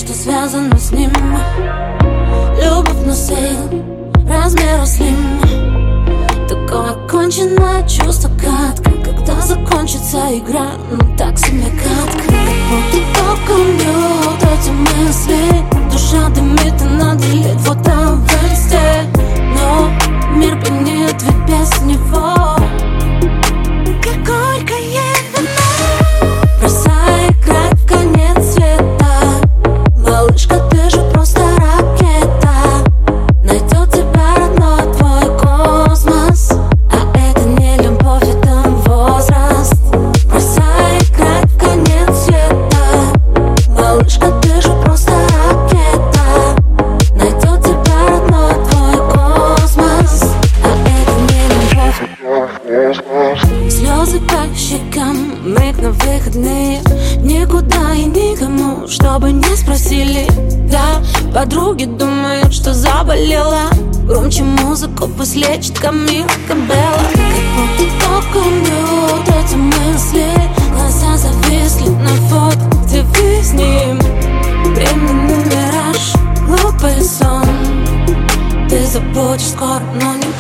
что связано с ним. Любовь на сейл, размера слим. Такое конченное чувство катка. Когда закончится игра, ну так себе катка. Как будто током бьют эти мысли. Душа дымит и надо лет вот там в инсте. Но мир пьянеет, ведь без него. Как горькое вино. Бросай играть в конец света. Малышка, ты же просто ракета. Найдет тебя родной твой космос. А это не любовь, это возраст. Бросай играть в конец света. Малышка, ты же просто ракета. Найдет тебя родной твой космос. А это не любовь. Слезы по щекам, миг на выходные. Никуда и никому, чтобы не спросили. Да, подруги думают, что заболела. Громче музыку пусть лечит Камила Кабелло. Как будто током бьют эти мысли. Глаза зависли на фото, где вы с ним. Временный мираж, глупый сон. Ты забудешь скоро, но не